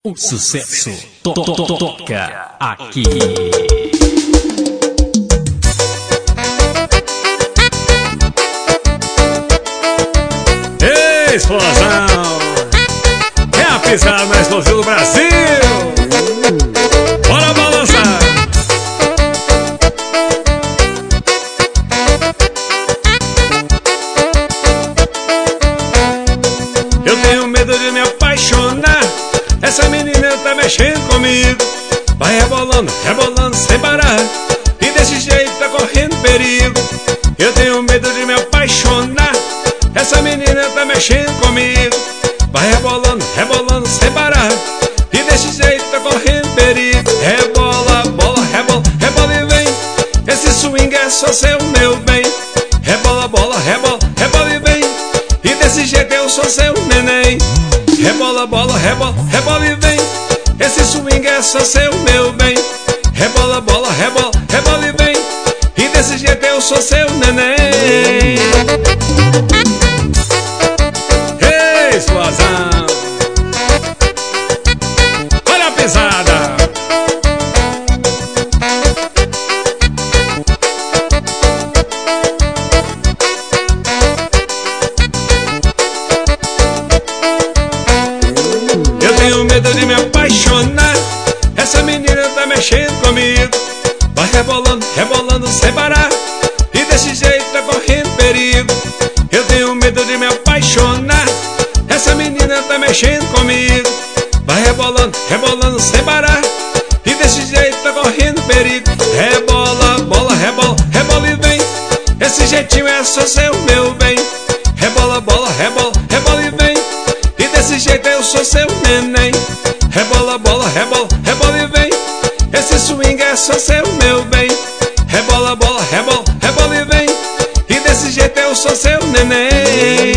O sucesso toca aqui. Explosão! É a pisada mais explosiva do Brasil! Bora balançar! Eu tenho medo de me apaixonar. Essa menina tá mexendo comigo. Vai rebolando, rebolando sem parar, e desse jeito tá correndo perigo. Eu tenho medo de me apaixonar. Essa menina tá mexendo comigo. Vai rebolando, rebolando sem parar, e desse jeito tá correndo perigo. Rebola, bola, rebola, rebola e vem. Esse swing é só seu, meu bem. Rebola, bola, rebola, rebola e vem. E desse jeito eu sou seu neném. Rebola, bola, rebola, rebola e vem. Esse swing é só seu, meu bem. Rebola, bola, rebola, rebola e vem. E desse jeito eu sou seu neném. Explosão! Olha a pesada! Eu tenho medo de me apaixonar. Essa menina tá mexendo comigo. Vai rebolando, rebolando sem parar, e desse jeito tá correndo perigo. Eu tenho medo de me apaixonar. Essa menina tá mexendo comigo. Vai rebolando, rebolando sem parar, e desse jeito tá correndo perigo. Rebola, bola, rebola, rebola e vem. Esse jeitinho é só seu, meu bem. Rebola, bola, rebola, rebola e vem. E desse jeito eu sou seu neném. Rebola, bola, rebola, rebola e vem. Esse swing é só seu, meu bem. Rebola, bola, rebola, rebola e vem. E desse jeito eu sou seu neném.